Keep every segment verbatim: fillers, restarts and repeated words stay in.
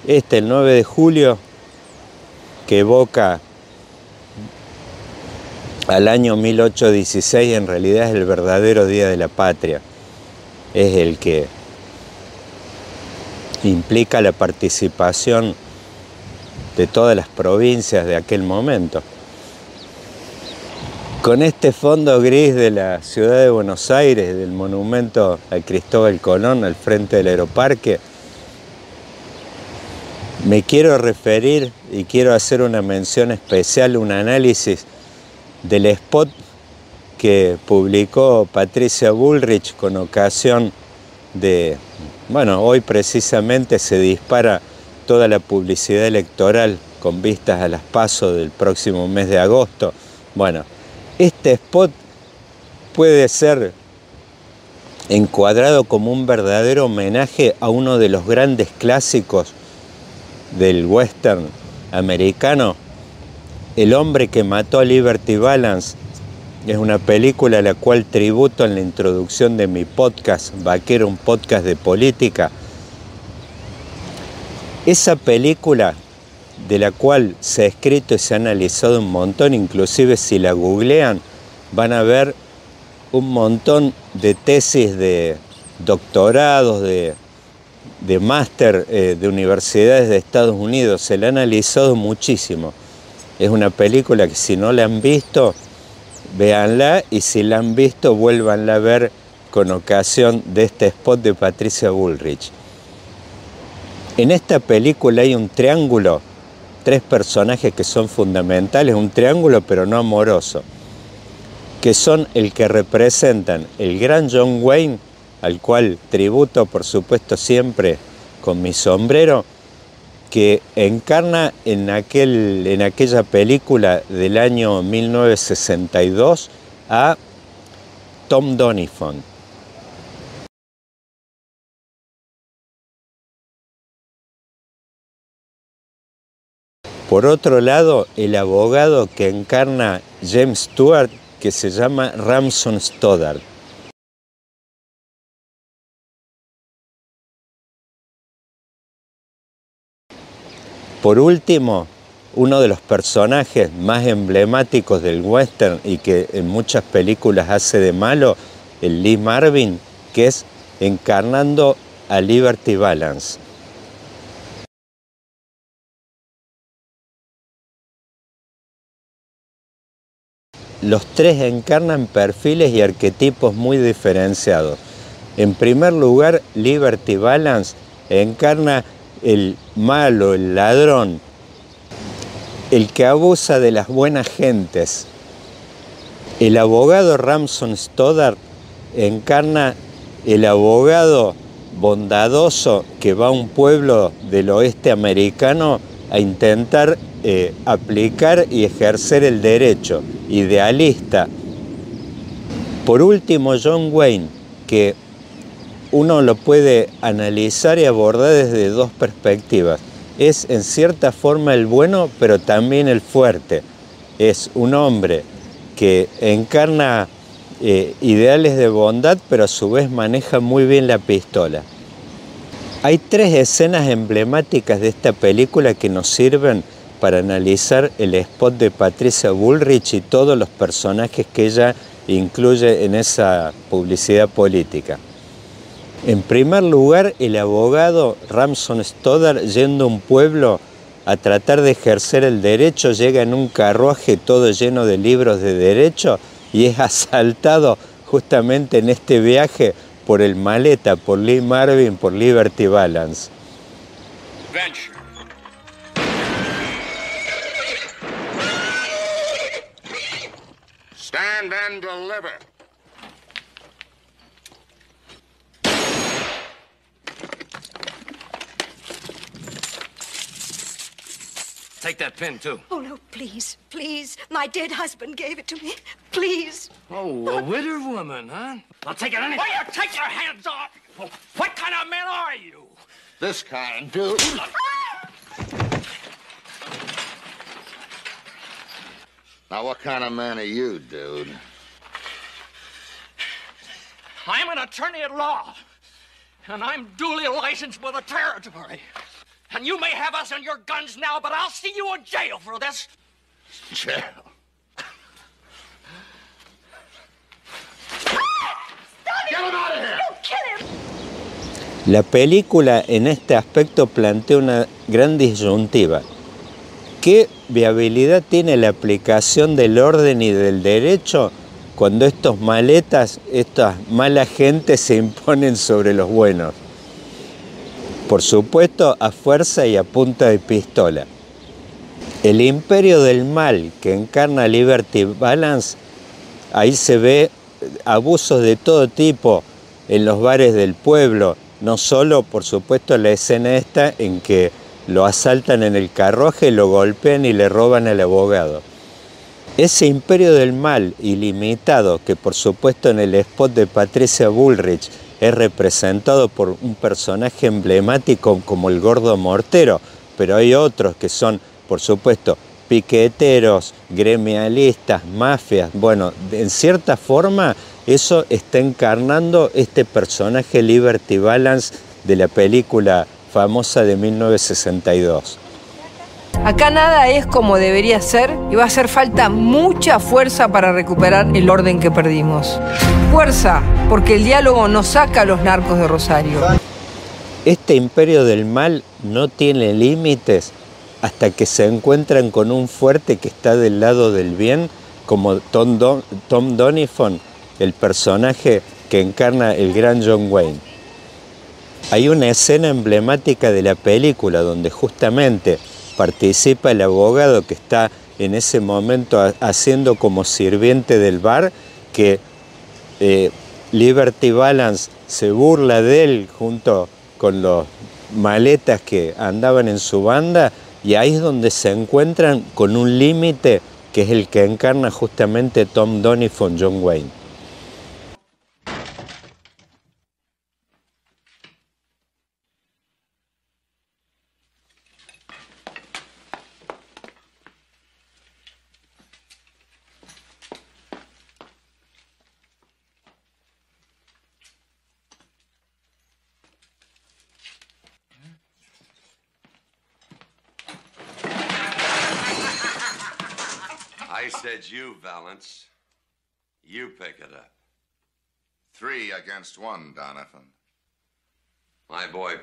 Este, el nueve de julio, que evoca al año mil ochocientos dieciséis, en realidad es el verdadero Día de la Patria. Es el que implica la participación de todas las provincias de aquel momento. Con este fondo gris de la ciudad de Buenos Aires, del monumento a Cristóbal Colón al frente del Aeroparque, me quiero referir y quiero hacer una mención especial, un análisis del spot que publicó Patricia Bullrich con ocasión de, bueno, hoy precisamente se dispara toda la publicidad electoral con vistas a las PASO del próximo mes de agosto. Bueno, este spot puede ser encuadrado como un verdadero homenaje a uno de los grandes clásicos del western americano, El hombre que mató a Liberty Balance. Es una película a la cual tributo en la introducción de mi podcast, Vaquero, un podcast de política. Esa película, de la cual se ha escrito y se ha analizado un montón, inclusive si la googlean, van a ver un montón de tesis de doctorados, de, de máster eh, de universidades de Estados Unidos. Se la ha analizado muchísimo. Es una película que si no la han visto, véanla, y si la han visto, vuélvanla a ver con ocasión de este spot de Patricia Bullrich. En esta película hay un triángulo, tres personajes que son fundamentales, un triángulo pero no amoroso, que son el que representan el gran John Wayne, al cual tributo por supuesto siempre con mi sombrero, que encarna en, aquel, en aquella película del año mil novecientos sesenta y dos a Tom Doniphan. Por otro lado, el abogado que encarna James Stewart, que se llama Ramson Stoddard. Por último, uno de los personajes más emblemáticos del western y que en muchas películas hace de malo, el Lee Marvin, que es encarnando a Liberty Balance. Los tres encarnan perfiles y arquetipos muy diferenciados. En primer lugar, Liberty Balance encarna el malo, el ladrón, el que abusa de las buenas gentes. El abogado Ramson Stoddard encarna el abogado bondadoso que va a un pueblo del oeste americano a intentar eh, aplicar y ejercer el derecho, idealista. Por último, John Wayne, que uno lo puede analizar y abordar desde dos perspectivas. Es en cierta forma el bueno, pero también el fuerte. Es un hombre que encarna eh, ideales de bondad, pero a su vez maneja muy bien la pistola. Hay tres escenas emblemáticas de esta película que nos sirven para analizar el spot de Patricia Bullrich y todos los personajes que ella incluye en esa publicidad política. En primer lugar, el abogado Ramson Stoddard, yendo a un pueblo a tratar de ejercer el derecho, llega en un carruaje todo lleno de libros de derecho y es asaltado justamente en este viaje por el maleta, por Lee Marvin, por Liberty Balance. Venture. Stand and deliver. Take that pin, too. Oh, no, please, please. My dead husband gave it to me. Please. Oh, a widowed woman, huh? I'll take it anything. Will you take your hands off? What kind of man are you? This kind, dude. Now, what kind of man are you, dude? I'm an attorney at law, and I'm duly licensed with the territory. And you may have us and your guns now, but I'll see you in jail for this. Jail? Get him out of here! Don't kill him! La película en este aspecto plantea una gran disyuntiva. ¿Qué viabilidad tiene la aplicación del orden y del derecho cuando estos maletas, estas malas gentes se imponen sobre los buenos? Por supuesto, a fuerza y a punta de pistola. El imperio del mal que encarna Liberty Balance, ahí se ve abusos de todo tipo en los bares del pueblo, no solo, por supuesto, la escena esta en que lo asaltan en el carruaje, lo golpean y le roban al abogado. Ese imperio del mal ilimitado, que por supuesto en el spot de Patricia Bullrich es representado por un personaje emblemático como el Gordo Mortero, pero hay otros que son, por supuesto, piqueteros, gremialistas, mafias. Bueno, en cierta forma eso está encarnando este personaje Liberty Balance de la película famosa de mil novecientos sesenta y dos. Acá nada es como debería ser y va a hacer falta mucha fuerza para recuperar el orden que perdimos. Fuerza, porque el diálogo no saca a los narcos de Rosario. Este imperio del mal no tiene límites hasta que se encuentran con un fuerte que está del lado del bien, como Tom, Don Tom Doniphan, el personaje que encarna el gran John Wayne. Hay una escena emblemática de la película donde justamente participa el abogado que está en ese momento haciendo como sirviente del bar, que eh, Liberty Balance se burla de él junto con los maletas que andaban en su banda, y ahí es donde se encuentran con un límite que es el que encarna justamente Tom Doniphan, John Wayne. I said you, Valance. You pick it up. Three against one, Doniphan. My boy...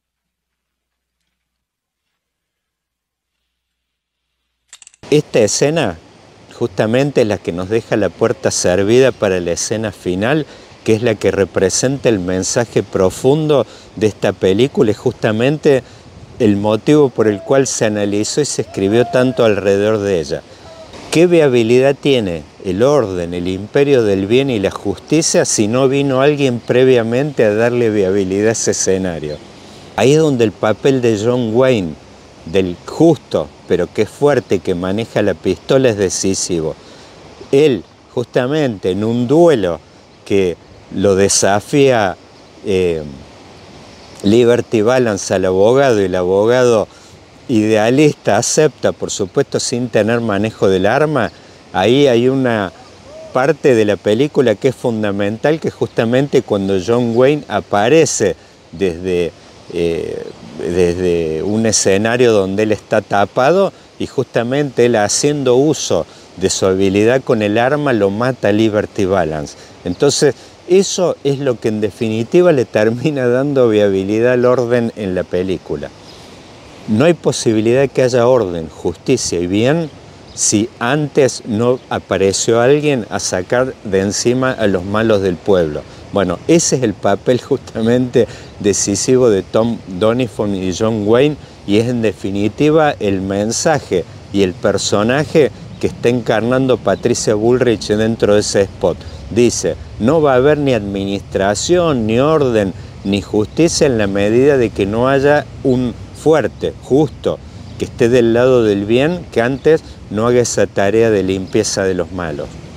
Esta escena justamente es la que nos deja la puerta servida para la escena final, que es la que representa el mensaje profundo de esta película y justamente el motivo por el cual se analizó y se escribió tanto alrededor de ella. ¿Qué viabilidad tiene el orden, el imperio del bien y la justicia si no vino alguien previamente a darle viabilidad a ese escenario? Ahí es donde el papel de John Wayne, del justo, pero que es fuerte, que maneja la pistola, es decisivo. Él, justamente en un duelo que lo desafía eh, Liberty Balance al abogado, y el abogado idealista acepta, por supuesto sin tener manejo del arma, ahí hay una parte de la película que es fundamental, que justamente cuando John Wayne aparece desde, eh, desde un escenario donde él está tapado, y justamente él, haciendo uso de su habilidad con el arma, lo mata a Liberty Balance. Entonces eso es lo que en definitiva le termina dando viabilidad al orden en la película. No hay posibilidad de que haya orden, justicia y bien si antes no apareció alguien a sacar de encima a los malos del pueblo. Bueno, ese es el papel justamente decisivo de Tom Doniphan y John Wayne, y es en definitiva el mensaje y el personaje que está encarnando Patricia Bullrich dentro de ese spot. Dice, no va a haber ni administración, ni orden, ni justicia en la medida de que no haya un fuerte, justo, que esté del lado del bien, que antes no haga esa tarea de limpieza de los malos.